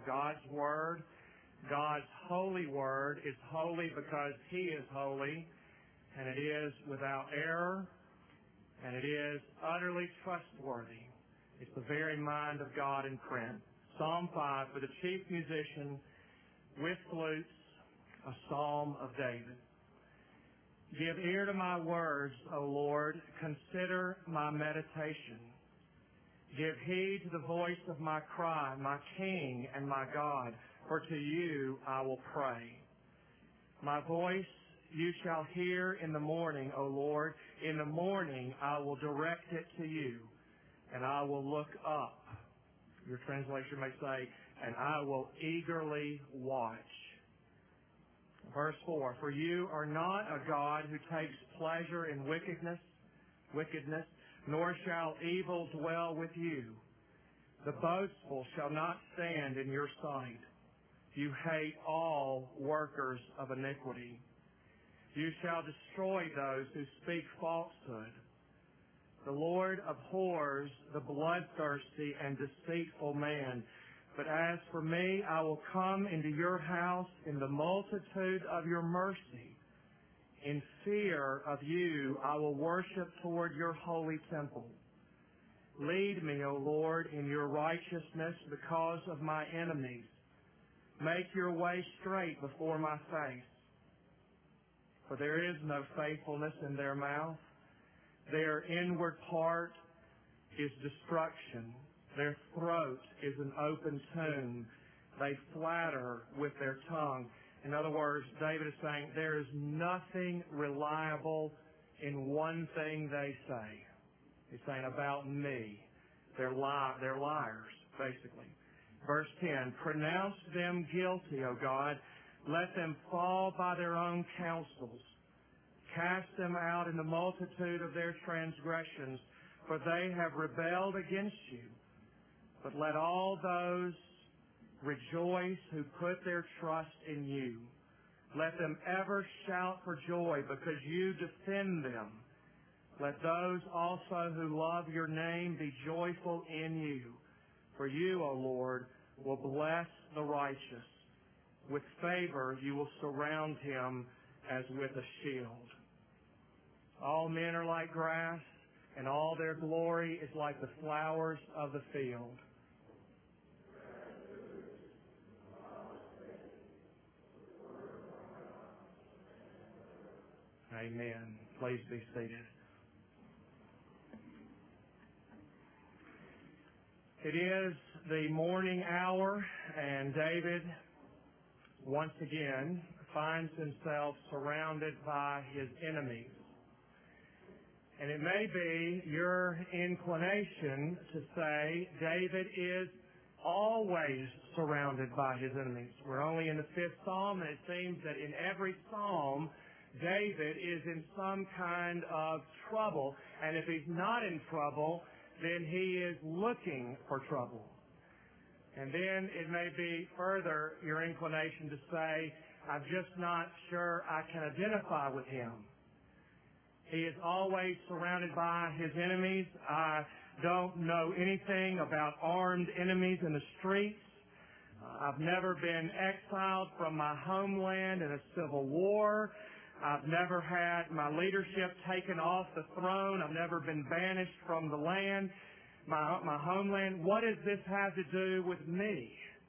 God's Word. God's holy Word is holy because He is holy, and it is without error, and it is utterly trustworthy. It's the very mind of God in print. Psalm 5, for the chief musician with flutes, a psalm of David. Give ear to my words, O Lord. Consider my meditation. Give heed to the voice of my cry, my King and my God, for to you I will pray. My voice you shall hear in the morning, O Lord. In the morning I will direct it to you, and I will look up. Your translation may say, and I will eagerly watch. Verse 4, for you are not a God who takes pleasure in wickedness, nor shall evil dwell with you. The boastful shall not stand in your sight. You hate all workers of iniquity. You shall destroy those who speak falsehood. The Lord abhors the bloodthirsty and deceitful man. But as for me, I will come into your house in the multitude of your mercy. In fear of you, I will worship toward your holy temple. Lead me, O Lord, in your righteousness because of my enemies. Make your way straight before my face. For there is no faithfulness in their mouth. Their inward part is destruction. Their throat is an open tomb. They flatter with their tongue. In other words, David is saying there is nothing reliable in one thing they say. He's saying about me. They're liars, basically. Verse 10, pronounce them guilty, O God. Let them fall by their own counsels. Cast them out in the multitude of their transgressions, for they have rebelled against you. But let all those rejoice who put their trust in you. Let them ever shout for joy because you defend them. Let those also who love your name be joyful in you. For you, O Lord, will bless the righteous. With favor you will surround him as with a shield. All men are like grass, and all their glory is like the flowers of the field. Amen. Please be seated. It is the morning hour, and David once again finds himself surrounded by his enemies. And it may be your inclination to say David is always surrounded by his enemies. We're only in the 5th Psalm, and it seems that in every Psalm, David is in some kind of trouble. And if he's not in trouble, then he is looking for trouble. And then it may be further your inclination to say, I'm just not sure I can identify with him. He is always surrounded by his enemies. I don't know anything about armed enemies in the streets. I've never been exiled from my homeland in a civil war. I've never had my leadership taken off the throne. I've never been banished from the land, my homeland. What does this have to do with me?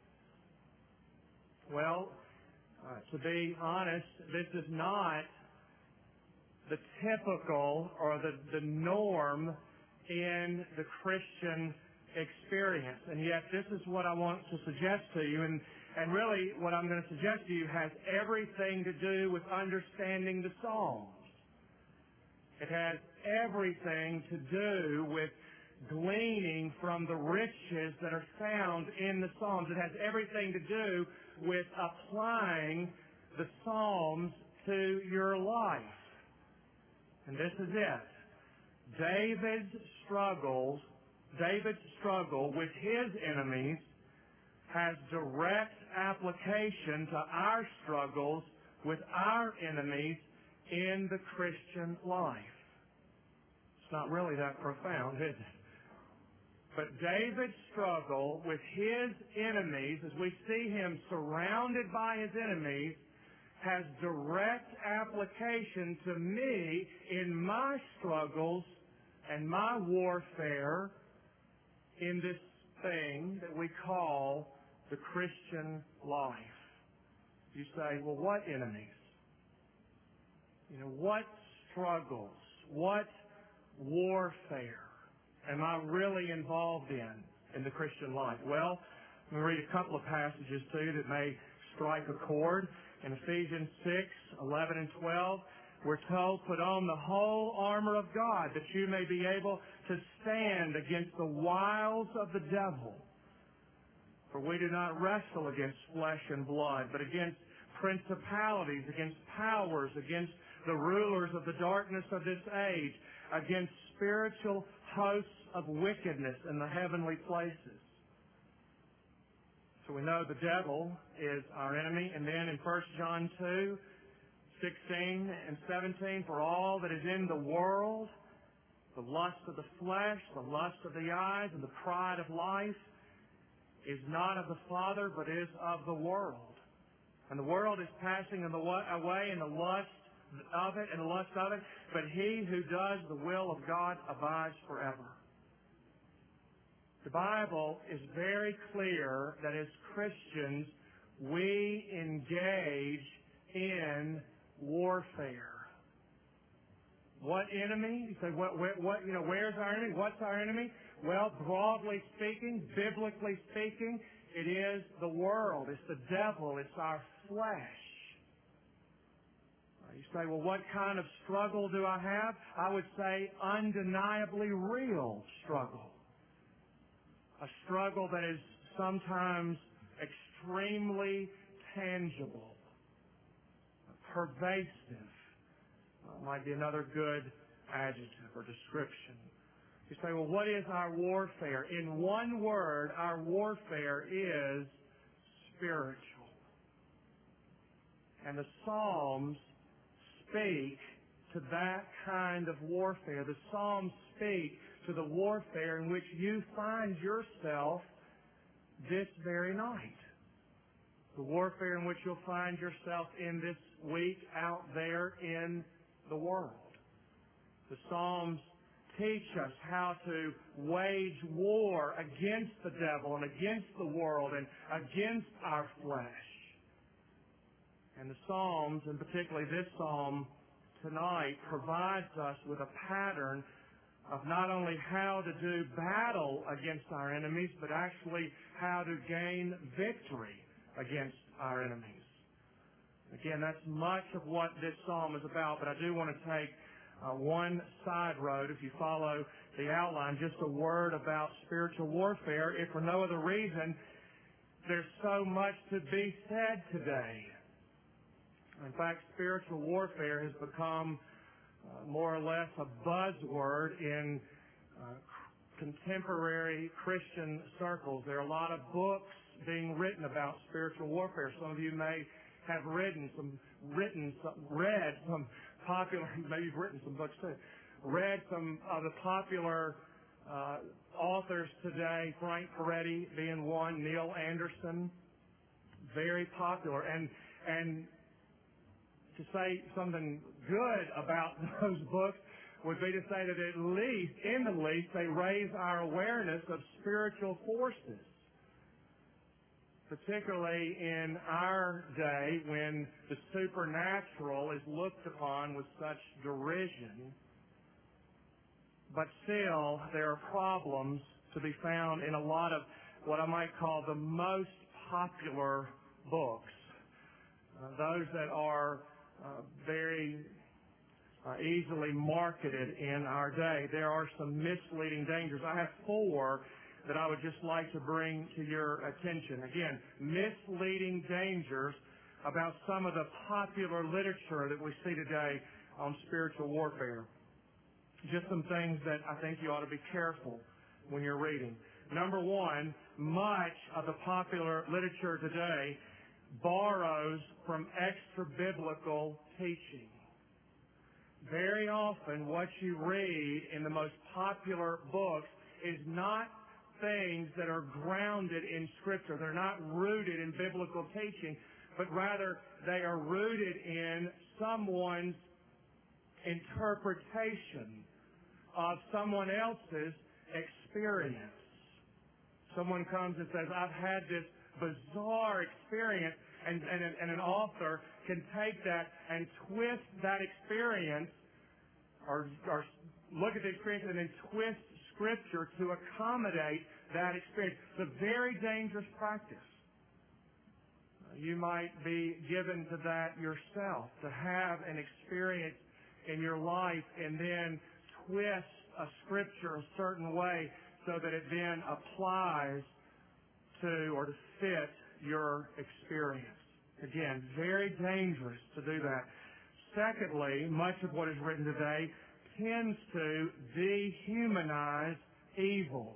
Well, to be honest, this is not the typical or the norm in the Christian experience. And yet this is what I want to suggest to you. And really what I'm going to suggest to you has everything to do with understanding the Psalms. It has everything to do with gleaning from the riches that are found in the Psalms. It has everything to do with applying the Psalms to your life. And this is it. David's struggle with his enemies has direct application to our struggles with our enemies in the Christian life. It's not really that profound, is it? But David's struggle with his enemies, as we see him surrounded by his enemies, has direct application to me in my struggles and my warfare in this thing that we call the Christian life. You say, well, what enemies? What struggles? What warfare am I really involved in the Christian life? Well, I'm going to read a couple of passages to you that may strike a chord. In Ephesians 6:11 and 12, we're told, put on the whole armor of God that you may be able to stand against the wiles of the devil. For we do not wrestle against flesh and blood, but against principalities, against powers, against the rulers of the darkness of this age, against spiritual hosts of wickedness in the heavenly places. So we know the devil is our enemy. And then in 1 John 2:16 and 17, for all that is in the world, the lust of the flesh, the lust of the eyes, and the pride of life, is not of the Father, but is of the world. And the world is passing away in the lust of it and the lust of it, but he who does the will of God abides forever. The Bible is very clear that as Christians, we engage in warfare. What enemy? You say, where's our enemy? What's our enemy? Well, broadly speaking, biblically speaking, it is the world. It's the devil. It's our flesh. You say, well, what kind of struggle do I have? I would say undeniably real struggle. A struggle that is sometimes extremely tangible, pervasive. Might be another good adjective or description. You say, well, what is our warfare? In one word, our warfare is spiritual. And the Psalms speak to that kind of warfare. The Psalms speak to the warfare in which you find yourself this very night. The warfare in which you'll find yourself in this week out there in the world. The Psalms teach us how to wage war against the devil and against the world and against our flesh. And the Psalms, and particularly this Psalm tonight, provides us with a pattern of not only how to do battle against our enemies, but actually how to gain victory against our enemies. Again, that's much of what this psalm is about, but I do want to take one side road. If you follow the outline, just a word about spiritual warfare. If for no other reason, there's so much to be said today. In fact, spiritual warfare has become more or less a buzzword in contemporary Christian circles. There are a lot of books being written about spiritual warfare. Some of you may have read some popular, maybe you've written some books too, read some of the popular authors today, Frank Peretti being one, Neil Anderson, very popular. And to say something good about those books would be to say that at least, in the least, they raise our awareness of spiritual forces, particularly in our day when the supernatural is looked upon with such derision. But still, there are problems to be found in a lot of what I might call the most popular books, those that are very easily marketed in our day. There are some misleading dangers. I have four that I would just like to bring to your attention. Again, misleading dangers about some of the popular literature that we see today on spiritual warfare. Just some things that I think you ought to be careful when you're reading. Number one, much of the popular literature today borrows from extra-biblical teaching. Very often what you read in the most popular books is not things that are grounded in Scripture. They're not rooted in biblical teaching, but rather they are rooted in someone's interpretation of someone else's experience. Someone comes and says, I've had this bizarre experience, and an author can take that and twist that experience or look at the experience and then twist Scripture to accommodate that experience. It's a very dangerous practice. You might be given to that yourself, to have an experience in your life and then twist a Scripture a certain way so that it then applies to or to fit your experience. Again, very dangerous to do that. Secondly, much of what is written today tends to dehumanize evil.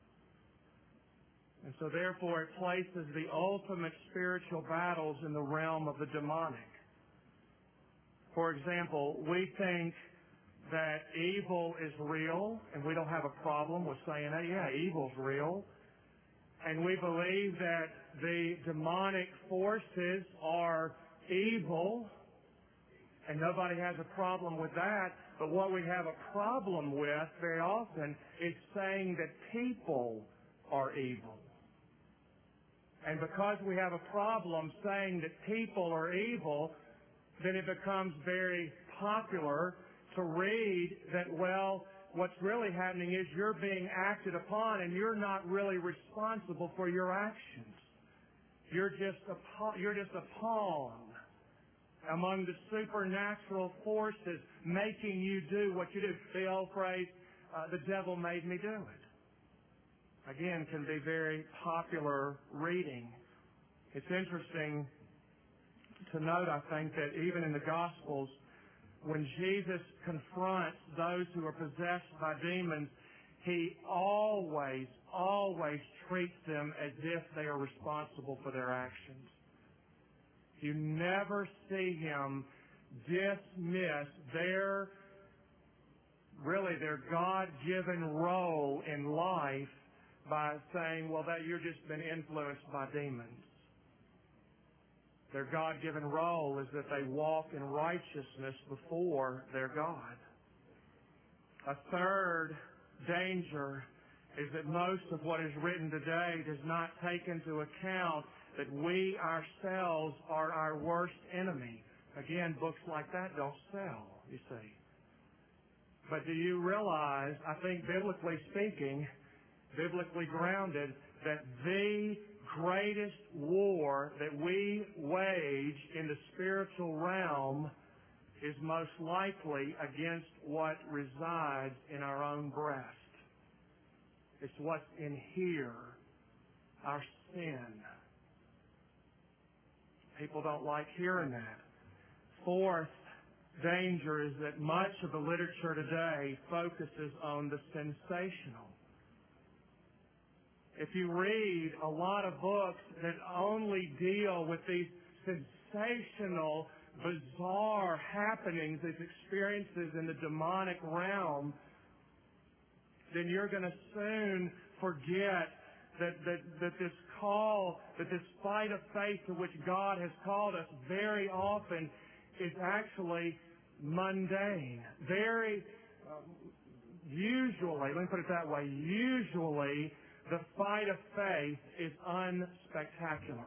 And so therefore it places the ultimate spiritual battles in the realm of the demonic. For example, we think that evil is real, and we don't have a problem with saying that, yeah, evil's real. And we believe that the demonic forces are evil, and nobody has a problem with that. But what we have a problem with very often is saying that people are evil. And because we have a problem saying that people are evil, then it becomes very popular to read that, well, what's really happening is you're being acted upon and you're not really responsible for your actions. You're just a pawn among the supernatural forces making you do what you do. The old phrase, the devil made me do it. Again, can be very popular reading. It's interesting to note, I think, that even in the Gospels, when Jesus confronts those who are possessed by demons, he always treats them as if they are responsible for their actions. You never see him dismiss their God-given role in life by saying, well, that you've just been influenced by demons. Their God-given role is that they walk in righteousness before their God. A third danger is that most of what is written today does not take into account that we ourselves are our worst enemy. Again, books like that don't sell, you see. But do you realize, I think biblically speaking, biblically grounded, that the greatest war that we wage in the spiritual realm is most likely against what resides in our own breast. It's what's in here, our sin. People don't like hearing that. Fourth danger is that much of the literature today focuses on the sensational. If you read a lot of books that only deal with these sensational, bizarre happenings, these experiences in the demonic realm, then you're going to soon forget that this call, that this fight of faith to which God has called us very often is actually mundane. Very usually, let me put it that way, usually the fight of faith is unspectacular.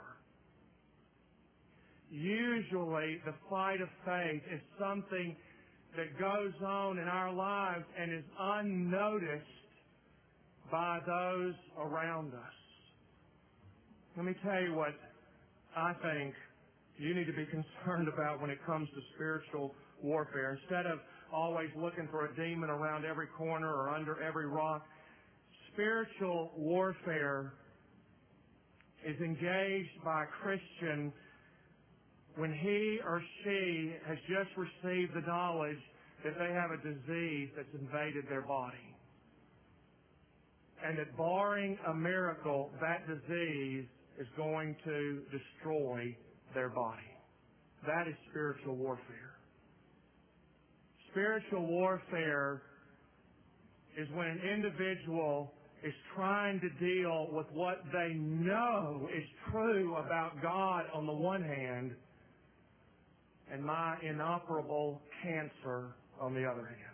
Usually the fight of faith is something that goes on in our lives and is unnoticed by those around us. Let me tell you what I think you need to be concerned about when it comes to spiritual warfare. Instead of always looking for a demon around every corner or under every rock, spiritual warfare is engaged by a Christian when he or she has just received the knowledge that they have a disease that's invaded their body. And that barring a miracle, that disease is going to destroy their body. That is spiritual warfare. Spiritual warfare is when an individual is trying to deal with what they know is true about God on the one hand, and my inoperable cancer on the other hand.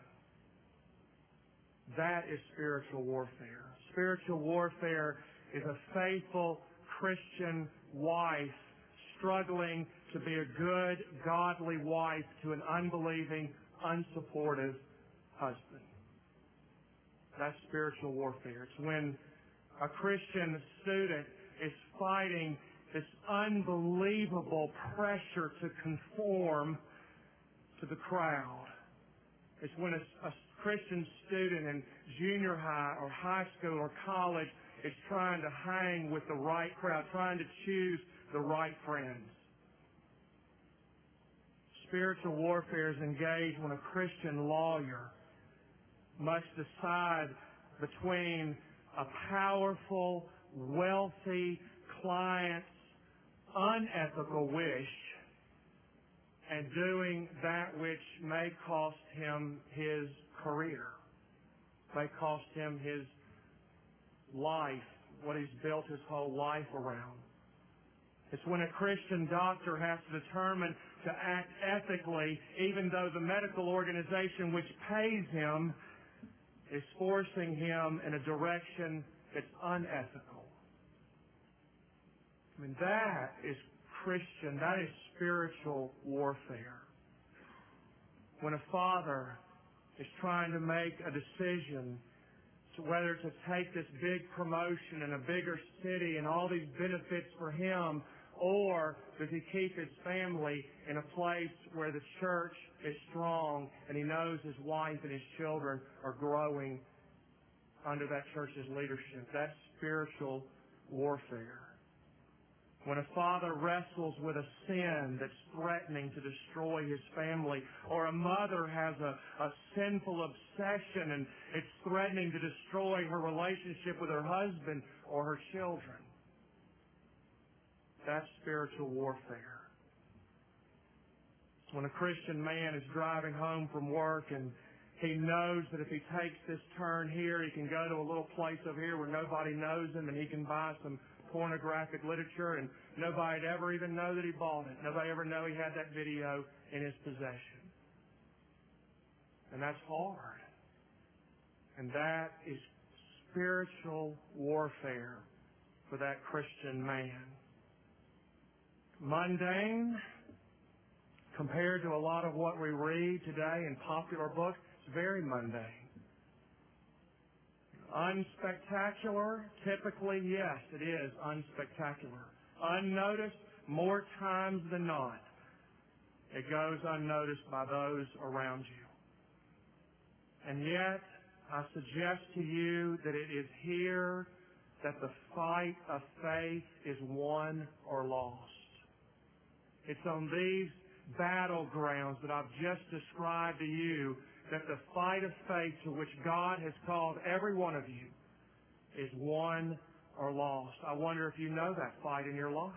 That is spiritual warfare. Spiritual warfare is a faithful Christian wife struggling to be a good, godly wife to an unbelieving, unsupportive husband. That's spiritual warfare. It's when a Christian student is fighting this unbelievable pressure to conform to the crowd. It's when a Christian student in junior high or high school or college is trying to hang with the right crowd, trying to choose the right friends. Spiritual warfare is engaged when a Christian lawyer must decide between a powerful, wealthy client's unethical wish and doing that which may cost him his career, may cost him his life, what he's built his whole life around. It's when a Christian doctor has to determine to act ethically, even though the medical organization which pays him is forcing him in a direction that's unethical. I mean, that is Christian, that is spiritual warfare. When a father is trying to make a decision to whether to take this big promotion in a bigger city and all these benefits for him, or does he keep his family in a place where the church is strong and he knows his wife and his children are growing under that church's leadership? That's spiritual warfare. When a father wrestles with a sin that's threatening to destroy his family, or a mother has a sinful obsession and it's threatening to destroy her relationship with her husband or her children, that's spiritual warfare. When a Christian man is driving home from work and he knows that if he takes this turn here, he can go to a little place over here where nobody knows him and he can buy some pornographic literature and nobody'd ever even know that he bought it. Nobody ever know he had that video in his possession. And that's hard. And that is spiritual warfare for that Christian man. Mundane, compared to a lot of what we read today in popular books, it's very mundane. Unspectacular, typically, yes, it is unspectacular. Unnoticed, more times than not, it goes unnoticed by those around you. And yet, I suggest to you that it is here that the fight of faith is won or lost. It's on these battlegrounds that I've just described to you that the fight of faith to which God has called every one of you is won or lost. I wonder if you know that fight in your life.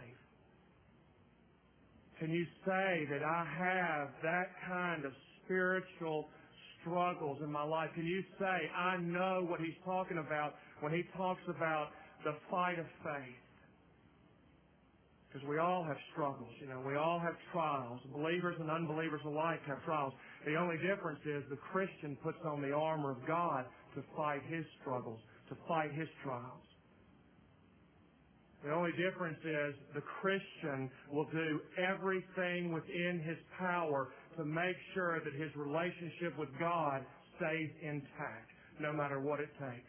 Can you say that I have that kind of spiritual struggles in my life? Can you say, I know what he's talking about when he talks about the fight of faith? Because we all have struggles, we all have trials. Believers and unbelievers alike have trials. The only difference is the Christian puts on the armor of God to fight his struggles, to fight his trials. The only difference is the Christian will do everything within his power to make sure that his relationship with God stays intact, no matter what it takes.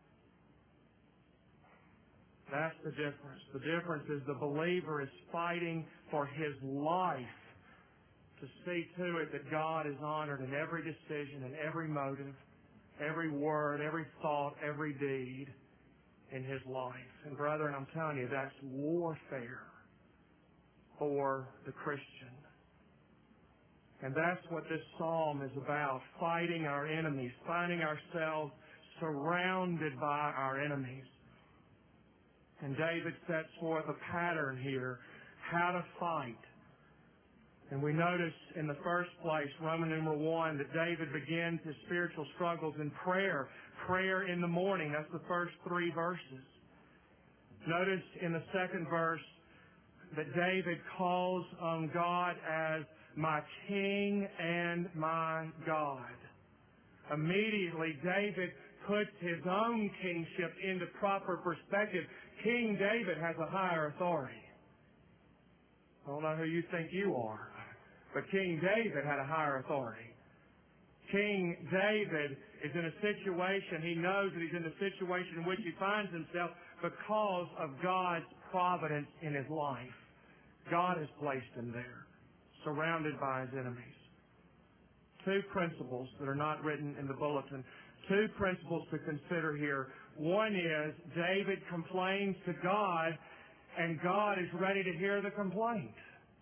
That's the difference. The difference is the believer is fighting for his life to see to it that God is honored in every decision and every motive, every word, every thought, every deed in his life. And brethren, I'm telling you, that's warfare for the Christian. And that's what this psalm is about, fighting our enemies, finding ourselves surrounded by our enemies. And David sets forth a pattern here, how to fight And we notice in the first place, Roman numeral 1, that David begins his spiritual struggles in prayer. Prayer in the morning. That's the first 3 verses. Notice in the second verse that David calls on God as my King and my God. Immediately, David puts his own kingship into proper perspective. King David has a higher authority. I don't know who you think you are, but King David had a higher authority. King David is in a situation, he knows that he's in the situation in which he finds himself because of God's providence in his life. God has placed him there, surrounded by his enemies. 2 principles that are not written in the bulletin. 2 principles to consider here. One is David complains to God, and God is ready to hear the complaint.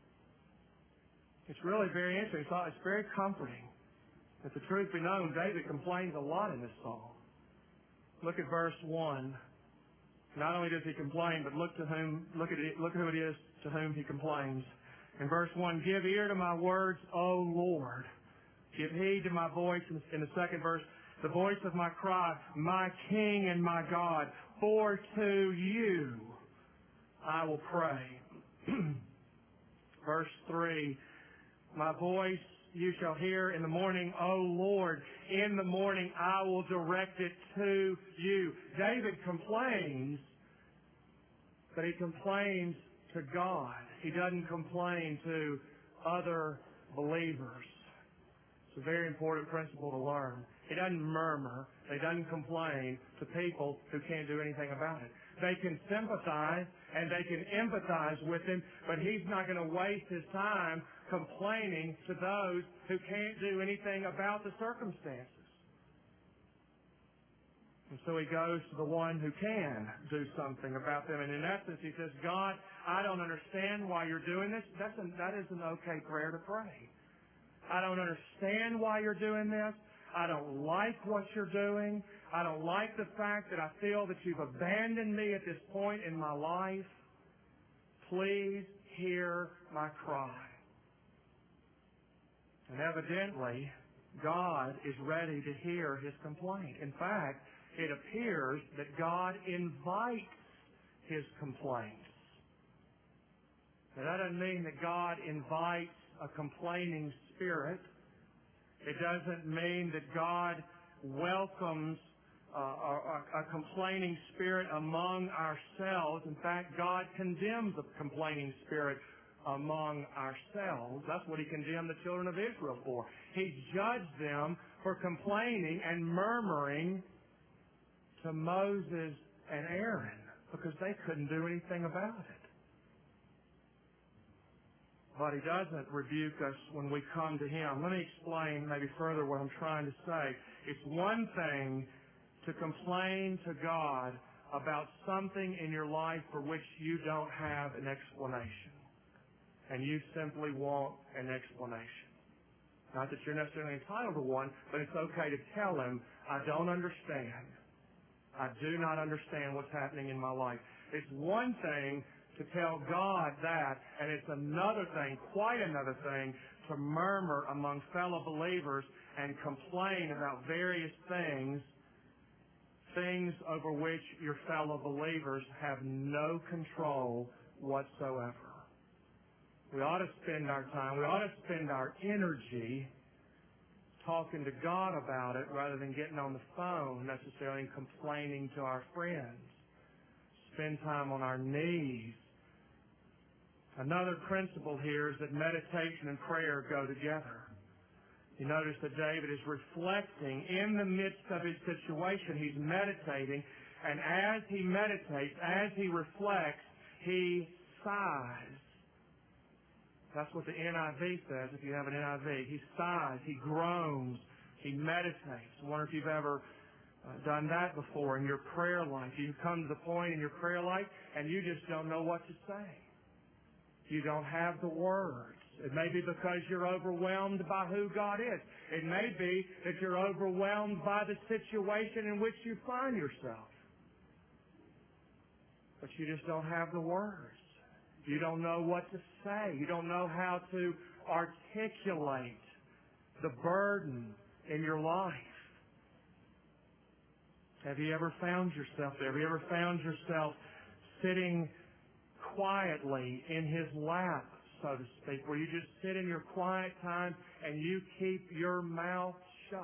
It's really very interesting. It's very comforting. If the truth be known, David complains a lot in this psalm. Look at verse 1. Not only does he complain, but look who it is to whom he complains. In verse 1, give ear to my words, O Lord. Give heed to my voice. In the second verse, the voice of my cry, my King and my God, for to you I will pray. Verse 3, my voice you shall hear in the morning, O Lord. In the morning I will direct it to you. David complains, but he complains to God. He doesn't complain to other believers. It's a very important principle to learn. He doesn't murmur. He doesn't complain to people who can't do anything about it. They can sympathize and they can empathize with him, but he's not going to waste his time complaining to those who can't do anything about the circumstances. And so he goes to the one who can do something about them. And in essence, he says, God, I don't understand why you're doing this. That is an okay prayer to pray. I don't understand why you're doing this. I don't like what you're doing. I don't like the fact that I feel that you've abandoned me at this point in my life. Please hear my cry. And evidently, God is ready to hear his complaint. In fact, it appears that God invites his complaints. Now, that doesn't mean that God invites a complaining spirit. It doesn't mean that God welcomes a complaining spirit among ourselves. In fact, God condemns a complaining spirit among ourselves. That's what he condemned the children of Israel for. He judged them for complaining and murmuring to Moses and Aaron because they couldn't do anything about it. But he doesn't rebuke us when we come to him. Let me explain maybe further what I'm trying to say. It's one thing to complain to God about something in your life for which you don't have an explanation. And you simply want an explanation. Not that you're necessarily entitled to one, but it's okay to tell him, I don't understand. I do not understand what's happening in my life. It's one thing to tell God that, and it's another thing, quite another thing, to murmur among fellow believers and complain about various things over which your fellow believers have no control whatsoever. We ought to spend our time, we ought to spend our energy talking to God about it rather than getting on the phone necessarily and complaining to our friends. Spend time on our knees. Another principle here is that meditation and prayer go together. You notice that David is reflecting in the midst of his situation. He's meditating, and as he meditates, as he reflects, he sighs. That's what the NIV says, if you have an NIV. He sighs, he groans, he meditates. I wonder if you've ever done that before in your prayer life. You come to the point in your prayer life and you just don't know what to say. You don't have the words. It may be because you're overwhelmed by who God is. It may be that you're overwhelmed by the situation in which you find yourself. But you just don't have the words. You don't know what to say. You don't know how to articulate the burden in your life. Have you ever found yourself there? Have you ever found yourself sitting quietly in His lap, so to speak, where you just sit in your quiet time and you keep your mouth shut?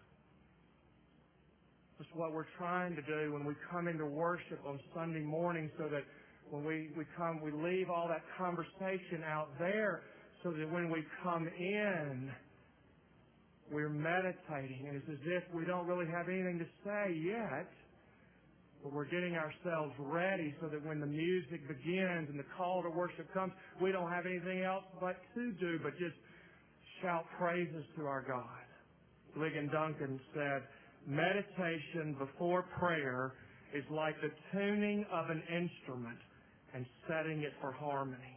That's what we're trying to do when we come into worship on Sunday morning, so that when we come, we leave all that conversation out there, so that when we come in, we're meditating. And it's as if we don't really have anything to say yet, but we're getting ourselves ready so that when the music begins and the call to worship comes, we don't have anything else but to do but just shout praises to our God. Ligon Duncan said, meditation before prayer is like the tuning of an instrument and setting it for harmony.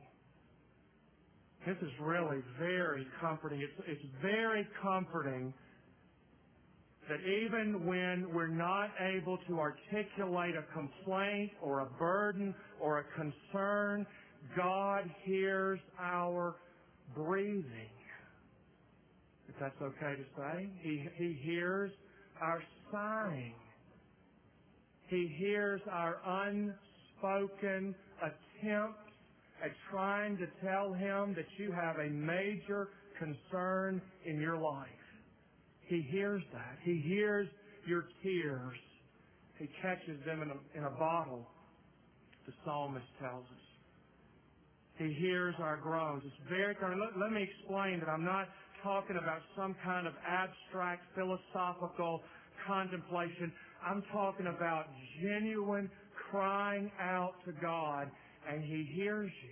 This is really very comforting. It's very comforting that even when we're not able to articulate a complaint or a burden or a concern, God hears our breathing. If that's okay to say. He hears our sighing. He hears our unspoken attempts at trying to tell Him that you have a major concern in your life. He hears that. He hears your tears. He catches them in a bottle, the psalmist tells us. He hears our groans. It's very clear. Let me explain that I'm not talking about some kind of abstract philosophical contemplation. I'm talking about genuine crying out to God, and He hears you.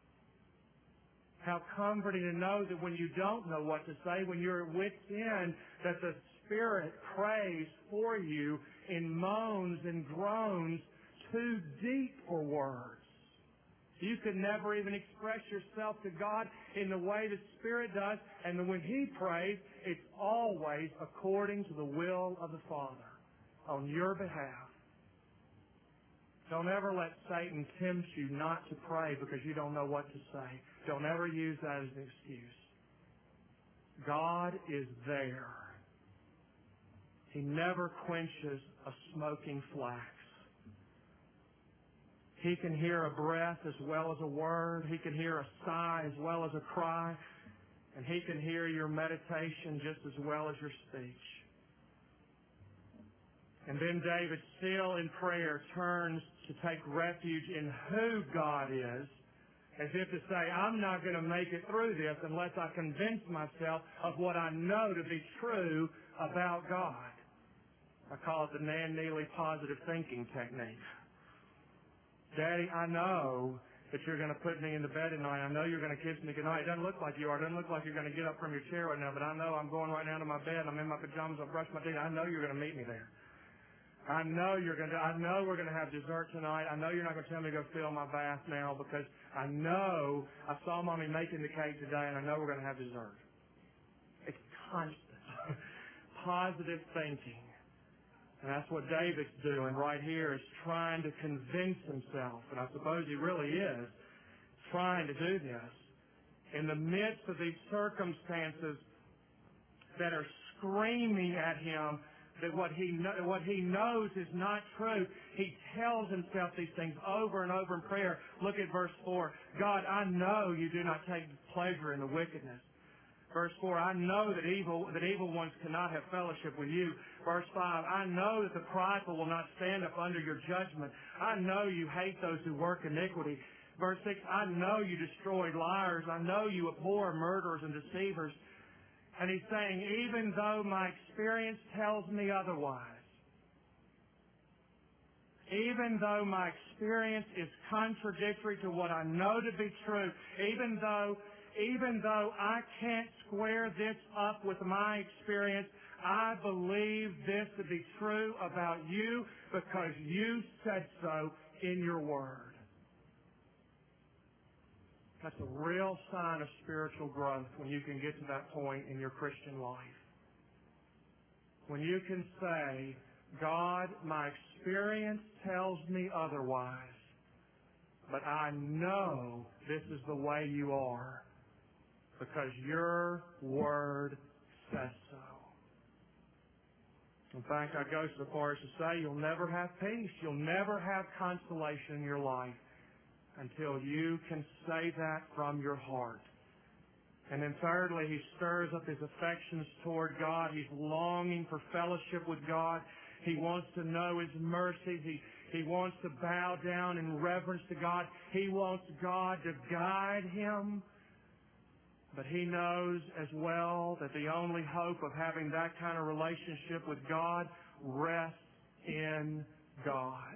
How comforting to know that when you don't know what to say, when you're at wit's end, that the Spirit prays for you in moans and groans too deep for words. You could never even express yourself to God in the way the Spirit does, and then when He prays, it's always according to the will of the Father on your behalf. Don't ever let Satan tempt you not to pray because you don't know what to say. Don't ever use that as an excuse. God is there. He never quenches a smoking flax. He can hear a breath as well as a word. He can hear a sigh as well as a cry. And He can hear your meditation just as well as your speech. And then David, still in prayer, turns to take refuge in who God is, as if to say, I'm not going to make it through this unless I convince myself of what I know to be true about God. I call it the Nan Neely positive thinking technique. Daddy, I know that you're going to put me into bed tonight. I know you're going to kiss me goodnight. It doesn't look like you are. It doesn't look like you're going to get up from your chair right now, but I know I'm going right now to my bed. I'm in my pajamas. I've brushed my teeth. I know you're going to meet me there. I know we're going to have dessert tonight. I know you're not going to tell me to go fill my bath now because I know I saw Mommy making the cake today and I know we're going to have dessert. It's constant. Positive thinking. And that's what David's doing right here, is trying to convince himself, and I suppose he really is, trying to do this. In the midst of these circumstances that are screaming at him that what he knows is not true, he tells himself these things over and over in prayer. Look at verse 4. God, I know you do not take pleasure in the wickedness. Verse 4, I know that evil ones cannot have fellowship with you. Verse 5, I know that the prideful will not stand up under your judgment. I know you hate those who work iniquity. Verse 6, I know you destroy liars. I know you abhor murderers and deceivers. And he's saying, even though my experience tells me otherwise, even though my experience is contradictory to what I know to be true, even though I can't square this up with my experience, I believe this to be true about you because you said so in your word. That's a real sign of spiritual growth when you can get to that point in your Christian life. When you can say, God, my experience tells me otherwise, but I know this is the way you are because your word says so. In fact, I go so far as to say you'll never have peace. You'll never have consolation in your life until you can say that from your heart. And then thirdly, he stirs up his affections toward God. He's longing for fellowship with God. He wants to know His mercy. He wants to bow down in reverence to God. He wants God to guide him. But he knows as well that the only hope of having that kind of relationship with God rests in God.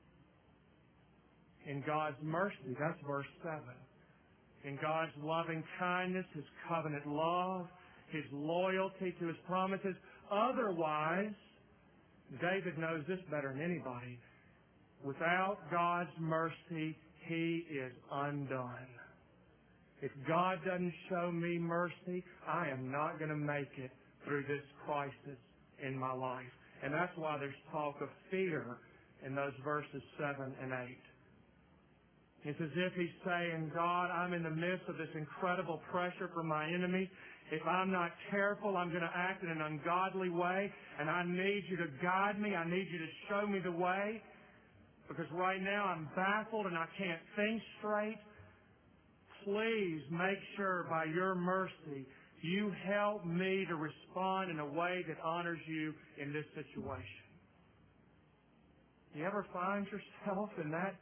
In God's mercy, that's verse 7. In God's loving kindness, His covenant love, His loyalty to His promises. Otherwise, David knows this better than anybody. Without God's mercy, he is undone. If God doesn't show me mercy, I am not going to make it through this crisis in my life. And that's why there's talk of fear in those verses 7 and 8. It's as if he's saying, God, I'm in the midst of this incredible pressure from my enemies. If I'm not careful, I'm going to act in an ungodly way, and I need you to guide me. I need you to show me the way, because right now I'm baffled and I can't think straight. Please make sure by your mercy you help me to respond in a way that honors you in this situation. You ever find yourself in that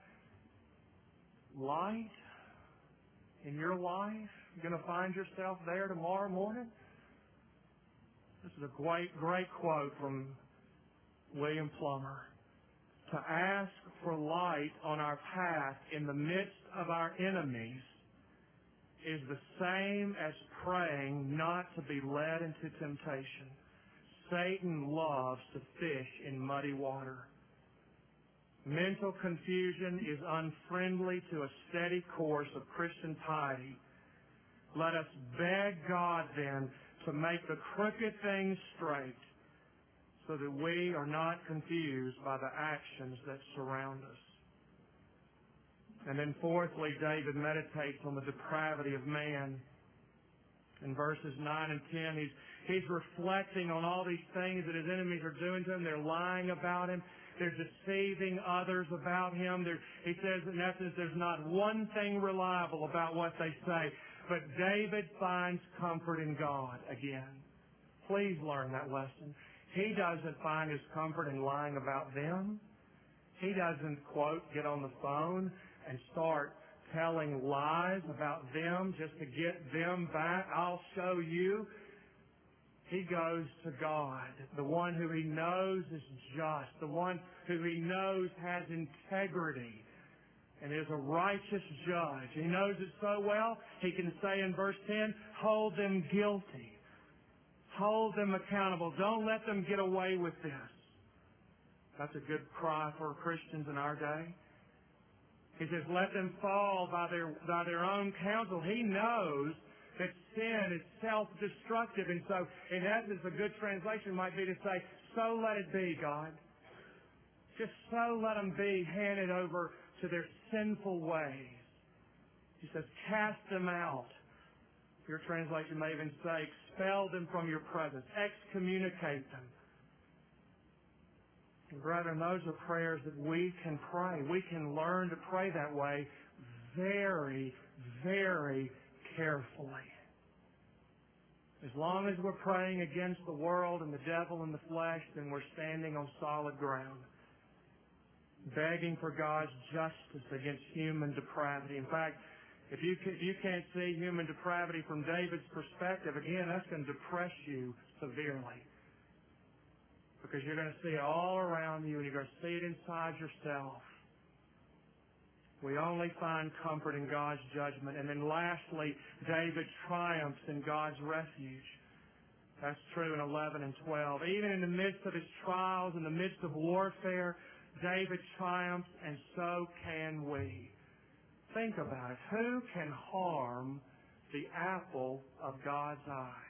light in your life? You're going to find yourself there tomorrow morning? This is a great quote from William Plummer. To ask for light on our path in the midst of our enemies is the same as praying not to be led into temptation. Satan loves to fish in muddy water. Mental confusion is unfriendly to a steady course of Christian piety. Let us beg God then to make the crooked things straight so that we are not confused by the actions that surround us. And then fourthly, David meditates on the depravity of man. In verses 9 and 10, he's reflecting on all these things that his enemies are doing to him. They're lying about him. They're deceiving others about him. He says, in essence, there's not one thing reliable about what they say. But David finds comfort in God again. Please learn that lesson. He doesn't find his comfort in lying about them. He doesn't, quote, get on the phone and start telling lies about them just to get them back. I'll show you. He goes to God, the one who he knows is just, the one who he knows has integrity and is a righteous judge. He knows it so well, he can say in verse 10, hold them guilty. Hold them accountable. Don't let them get away with this. That's a good cry for Christians in our day. He says, let them fall by their own counsel. He knows that sin is self-destructive. And so, in essence, a good translation might be to say, so let it be, God. Just so let them be handed over to their sinful ways. He says, cast them out. Your translation may even say, expel them from your presence. Excommunicate them. And brethren, those are prayers that we can pray. We can learn to pray that way very, very carefully. As long as we're praying against the world and the devil and the flesh, then we're standing on solid ground, begging for God's justice against human depravity. In fact, if you can't see human depravity from David's perspective, again, that's going to depress you severely. Because you're going to see it all around you and you're going to see it inside yourself. We only find comfort in God's judgment. And then lastly, David triumphs in God's refuge. That's true in 11 and 12. Even in the midst of his trials, in the midst of warfare, David triumphs, and so can we. Think about it. Who can harm the apple of God's eye?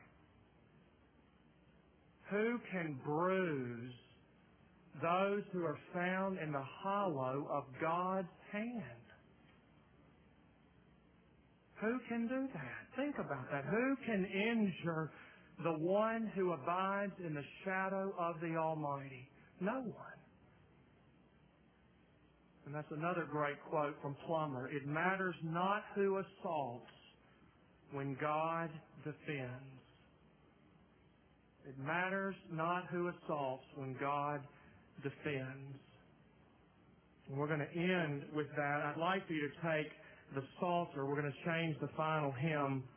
Who can bruise those who are found in the hollow of God's hand? Who can do that? Think about that. Who can injure the one who abides in the shadow of the Almighty? No one. And that's another great quote from Plummer. It matters not who assaults when God defends. It matters not who assaults when God defends. And we're going to end with that. I'd like for you to take the Psalter. We're going to change the final hymn